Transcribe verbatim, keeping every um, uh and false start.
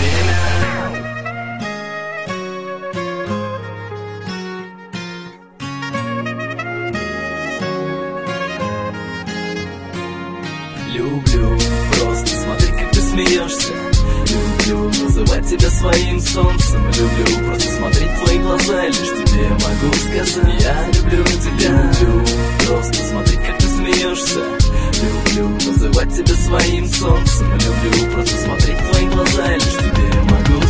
время. Люблю просто смотреть, как ты смеешься. Люблю называть тебя своим солнцем. Люблю просто смотреть в твои глаза, лишь тебе могу сказать: я люблю тебя. Люблю просто смотреть, как ты смеешься. Люблю называть тебя своим солнцем. Люблю просто смотреть в твои глаза, лишь тебе могу